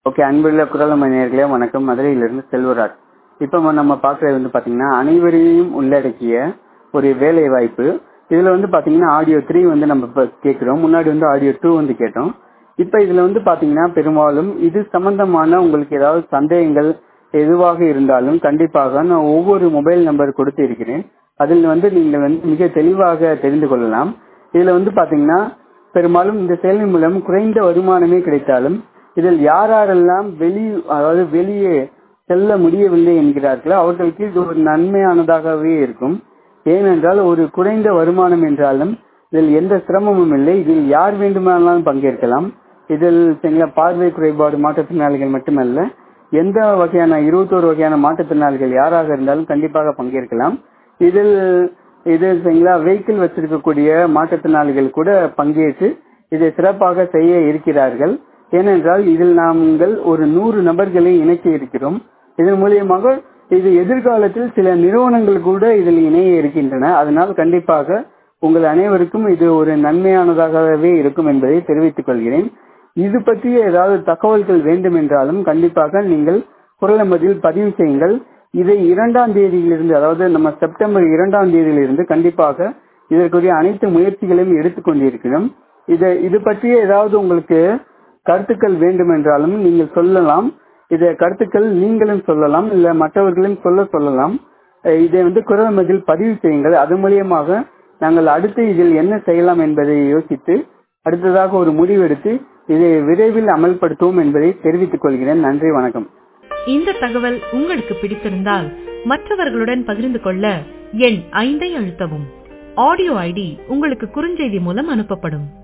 Okay, அன்புள்ள குரலமை நேயர்களே வணக்கம். மதுரையிலிருந்து செல்வராஜ். இப்போ நம்ம பார்க்கறது வந்து பாத்தீங்கன்னா அனைவரையும் உள்ளடக்கிய ஒரு வேலை வாய்ப்பு. இதுல வந்து பாத்தீங்கன்னா ஆடியோ 3 வந்து நம்ம இப்ப கேட்கிறோம். முன்னாடி வந்து ஆடியோ 2 வந்து கேட்டோம். இப்ப இதுல வந்து பாத்தீங்கன்னா பெரும்பாலும் இது சம்பந்தமான உங்களுக்கு ஏதாவது சந்தேகங்கள் எதுவாக இருந்தாலும் கண்டிப்பாக நான் ஒவ்வொரு மொபைல் நம்பர் கொடுத்து இருக்கிறேன். அதில் வந்து நீங்க வந்து மிக தெளிவாக தெரிந்து கொள்ளலாம். இதுல வந்து பாத்தீங்கன்னா பெரும்பாலும் இந்த செயலின் மூலம் குறைந்த வருமானமே கிடைத்தாலும் இதில் யாரெல்லாம் வெளியே செல்ல முடியவில்லை என்கிறார்களோ அவர்களுக்கு இது ஒரு நன்மையானதாகவே இருக்கும். ஏனென்றால் ஒரு குறைந்த வருமானம் என்றாலும் இதில் எந்த சிரமமும் இல்லை. இதில் யார் வேண்டுமானாலும் பங்கேற்கலாம். இதில் பார்வை குறைபாடு மாற்றுத்திறனாளிகள் மட்டுமல்ல, எந்த வகையான 21 வகையான மாற்றுத்திறனாளிகள் யாராக இருந்தாலும் கண்டிப்பாக பங்கேற்கலாம். இதில் வெஹிக்கிள் வச்சிருக்கக்கூடிய மாற்றுத்திறனாளிகள் கூட பங்கேற்று இதை சிறப்பாக செய்ய இருக்கிறார்கள். ஏனென்றால் இதில் நாங்கள் ஒரு 100 நபர்களை இணைக்க இருக்கிறோம். இதன் மூலியமாக இது எதிர்காலத்தில் சில நிறுவனங்கள் கூட இதில் இணைய இருக்கின்றன. அதனால் கண்டிப்பாக உங்கள் அனைவருக்கும் இது ஒரு நன்மையானதாகவே இருக்கும் என்பதை தெரிவித்துக் கொள்கிறேன். இது பற்றிய ஏதாவது தகவல்கள் வேண்டும் என்றாலும் கண்டிப்பாக நீங்கள் குரலமதில் பதிவு செய்யுங்கள். இதை 2ஆம் தேதியிலிருந்து, அதாவது நம்ம செப்டம்பர் 2ஆம் தேதியிலிருந்து கண்டிப்பாக இதற்குரிய அனைத்து முயற்சிகளையும் எடுத்துக்கொண்டிருக்கிறோம். இது பற்றிய ஏதாவது உங்களுக்கு கருத்துக்கள் வேண்டும் என்றாலும் நீங்கள் சொல்லலாம். இதை கருத்துக்கள் நீங்களும் சொல்லலாம், இல்ல மற்றவர்களையும் சொல்லலாம். இதை வந்து குரலமதில் பதிவு செய்யுங்கள். அது மூலியமாக நாங்கள் அடுத்து இதில் என்ன செய்யலாம் என்பதை யோசித்து அடுத்ததாக ஒரு முடிவெடுத்து இதை விரைவில் அமல்படுத்துவோம் என்பதை தெரிவித்துக் கொள்கிறேன். நன்றி, வணக்கம். இந்த தகவல் உங்களுக்கு பிடித்திருந்தால் மற்றவர்களுடன் பகிர்ந்து கொள்ள எண் 5 அழுத்தவும். ஆடியோ ஐடி உங்களுக்கு குறுஞ்செய்தி மூலம் அனுப்பப்படும்.